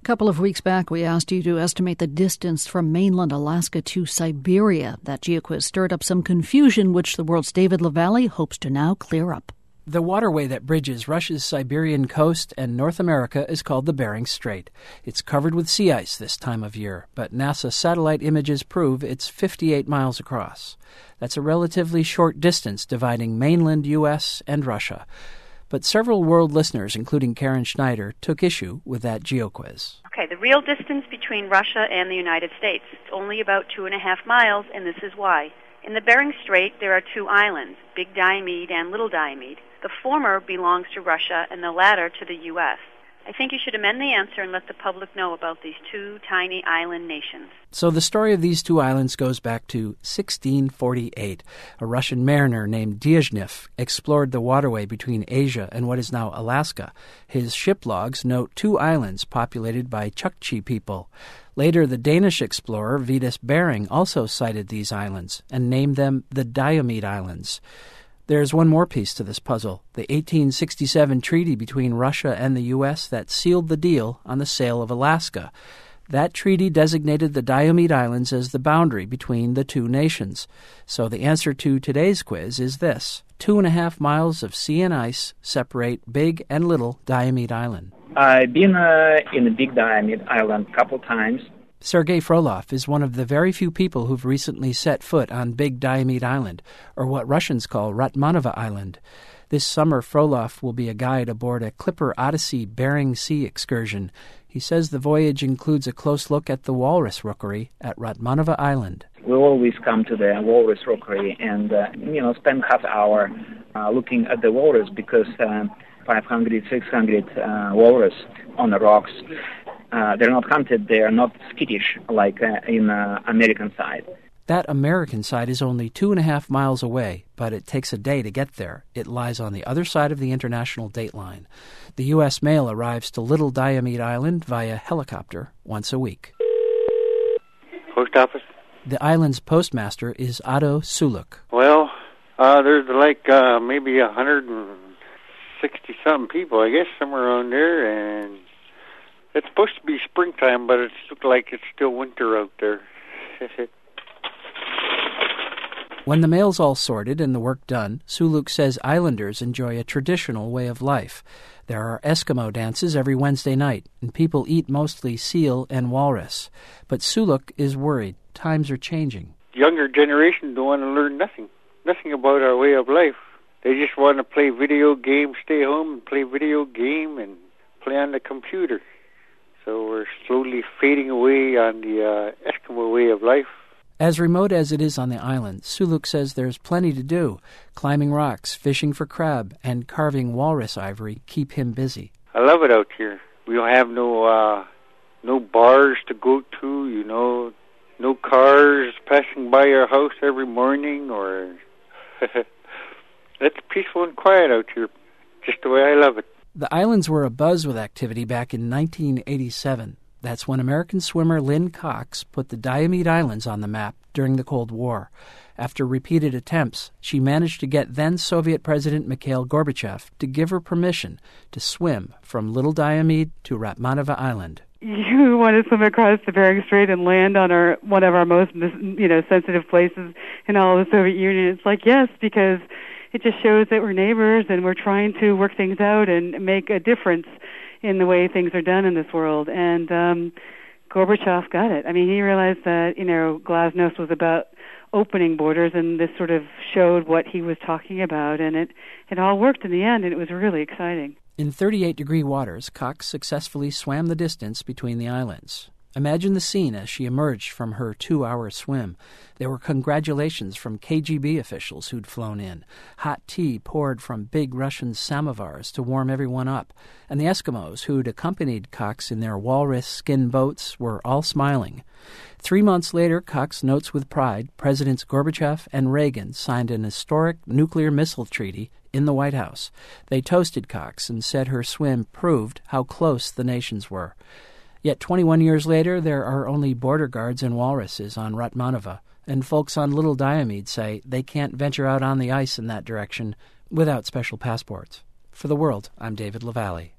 couple of weeks back, we asked you to estimate the distance from mainland Alaska to Siberia. That GeoQuiz stirred up some confusion, which the World's David LaValle hopes to now clear up. The waterway that bridges Russia's Siberian coast and North America is called the Bering Strait. It's covered with sea ice this time of year, but NASA satellite images prove it's 58 miles across. That's a relatively short distance dividing mainland U.S. and Russia. But several world listeners, including Karen Schneider, took issue with that GeoQuiz. Okay, the real distance between Russia and the United States is only about 2.5 miles, and this is why. In the Bering Strait, there are two islands, Big Diomede and Little Diomede. The former belongs to Russia and the latter to the U.S. I think you should amend the answer and let the public know about these two tiny island nations. So the story of these two islands goes back to 1648. A Russian mariner named Dyazhnev explored the waterway between Asia and what is now Alaska. His ship logs note two islands populated by Chukchi people. Later, the Danish explorer Vitus Bering also sighted these islands and named them the Diomede Islands. There's one more piece to this puzzle, the 1867 treaty between Russia and the U.S. that sealed the deal on the sale of Alaska. That treaty designated the Diomede Islands as the boundary between the two nations. So the answer to today's quiz is this: 2.5 miles of sea and ice separate Big and Little Diomede Island. I've been in the Big Diomede Island a couple times. Sergei Frolov is one of the very few people who've recently set foot on Big Diomede Island, or what Russians call Ratmanova Island. This summer, Frolov will be a guide aboard a Clipper Odyssey Bering Sea excursion. He says the voyage includes a close look at the walrus rookery at Ratmanova Island. We always come to the walrus rookery and, spend half hour looking at the walrus because 500, 600 walrus on the rocks. They're not hunted, they are not skittish like in American side. That American side is only 2.5 miles away, but it takes a day to get there. It lies on the other side of the international date line. The U.S. mail arrives to Little Diomede Island via helicopter once a week. Post office? The island's postmaster is Otto Suluk. Well, there's maybe 160-something people, I guess, somewhere around there, and it's supposed to be springtime, but it looks like it's still winter out there. When the mail's all sorted and the work done, Suluk says islanders enjoy a traditional way of life. There are Eskimo dances every Wednesday night, and people eat mostly seal and walrus. But Suluk is worried. Times are changing. The younger generation don't want to learn nothing about our way of life. They just want to play video games, stay home and play video game and play on the computer. So we're slowly fading away on the Eskimo way of life. As remote as it is on the island, Suluk says there's plenty to do. Climbing rocks, fishing for crab, and carving walrus ivory keep him busy. I love it out here. We don't have no bars to go to, no cars passing by our house every morning, or it's peaceful and quiet out here, just the way I love it. The islands were abuzz with activity back in 1987. That's when American swimmer Lynn Cox put the Diomede Islands on the map during the Cold War. After repeated attempts, she managed to get then-Soviet President Mikhail Gorbachev to give her permission to swim from Little Diomede to Ratmanova Island. You want to swim across the Bering Strait and land on one of our most, sensitive places in all of the Soviet Union? It's like, yes, because it just shows that we're neighbors and we're trying to work things out and make a difference in the way things are done in this world. And Gorbachev got it. I mean, he realized that, Glasnost was about opening borders, and this sort of showed what he was talking about, and it all worked in the end, and it was really exciting. In 38-degree waters, Cox successfully swam the distance between the islands. Imagine the scene as she emerged from her 2-hour swim. There were congratulations from KGB officials who'd flown in. Hot tea poured from big Russian samovars to warm everyone up. And the Eskimos who'd accompanied Cox in their walrus skin boats were all smiling. 3 months later, Cox notes with pride, Presidents Gorbachev and Reagan signed an historic nuclear missile treaty in the White House. They toasted Cox and said her swim proved how close the nations were. Yet 21 years later, there are only border guards and walruses on Ratmanova, and folks on Little Diomede say they can't venture out on the ice in that direction without special passports. For The World, I'm David LaValle.